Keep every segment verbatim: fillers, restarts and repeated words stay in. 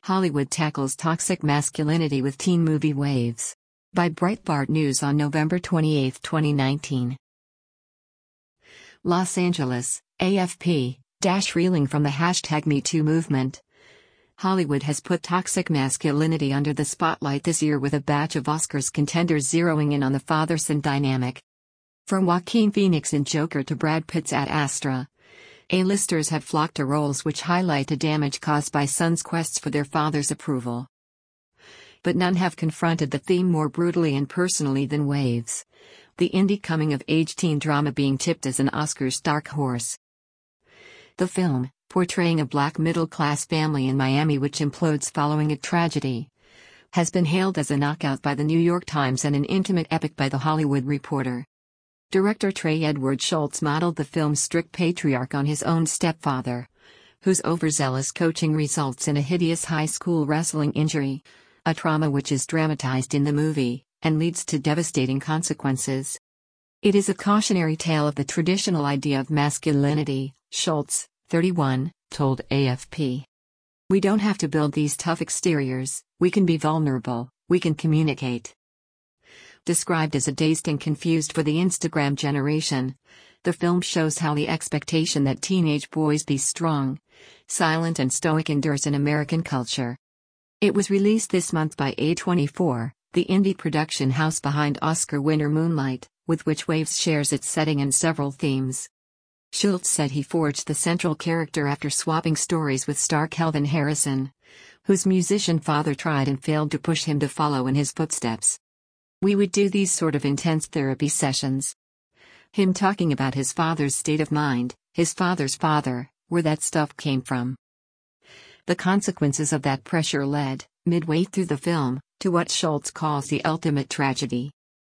Hollywood tackles toxic masculinity with teen movie waves. By Breitbart News on November twenty-eighth, twenty nineteen. Los Angeles, A F P, dash reeling from the hashtag MeToo movement. Hollywood has put toxic masculinity under the spotlight this year with a batch of Oscars contenders zeroing in on the father-son dynamic. From Joaquin Phoenix in Joker to Brad Pitt's Ad Astra, A-listers have flocked to roles which highlight the damage caused by sons' quests for their father's approval. But none have confronted the theme more brutally and personally than Waves, the indie coming-of-age teen drama being tipped as an Oscars dark horse. The film, portraying a black middle-class family in Miami which implodes following a tragedy, has been hailed as a knockout by the New York Times and an intimate epic by The Hollywood Reporter. Director Trey Edward Shults modeled the film's strict patriarch on his own stepfather, whose overzealous coaching results in a hideous high school wrestling injury, a trauma which is dramatized in the movie, and leads to devastating consequences. It is a cautionary tale of the traditional idea of masculinity, Shults, thirty-one, told A F P. We don't have to build these tough exteriors, we can be vulnerable, we can communicate. Described as a dazed and confused for the Instagram generation, the film shows how the expectation that teenage boys be strong, silent and stoic endures in American culture. It was released this month by A twenty-four, the indie production house behind Oscar winner Moonlight, with which Waves shares its setting and several themes. Shults said he forged the central character after swapping stories with star Kelvin Harrison, whose musician father tried and failed to push him to follow in his footsteps. We would do these sort of intense therapy sessions. Him talking about his father's state of mind, his father's father, where that stuff came from. The consequences of that pressure led, midway through the film, to what Shults calls the ultimate tragedy.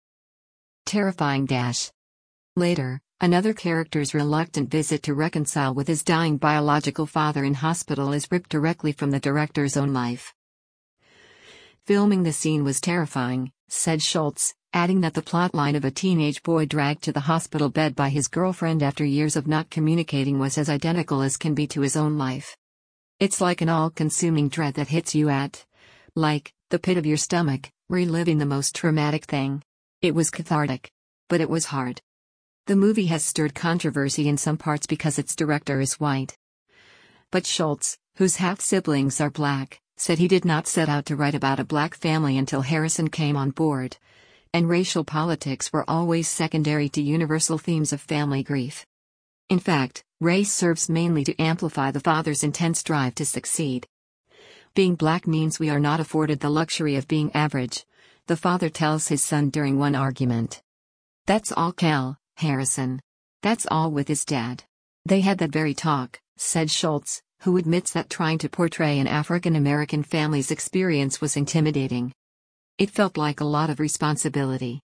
Terrifying dash. Later, another character's reluctant visit to reconcile with his dying biological father in hospital is ripped directly from the director's own life. Filming the scene was terrifying, said Shults, adding that the plotline of a teenage boy dragged to the hospital bed by his girlfriend after years of not communicating was as identical as can be to his own life. It's like an all-consuming dread that hits you at, like, the pit of your stomach, reliving the most traumatic thing. It was cathartic. But it was hard. The movie has stirred controversy in some parts because its director is white. But Shults, whose half-siblings are black, said he did not set out to write about a black family until Harrison came on board, and racial politics were always secondary to universal themes of family grief. In fact, race serves mainly to amplify the father's intense drive to succeed. Being black means we are not afforded the luxury of being average, the father tells his son during one argument. That's all Cal, Harrison. That's all with his dad. They had that very talk, said Shults, who admits that trying to portray an African-American family's experience was intimidating. It felt like a lot of responsibility.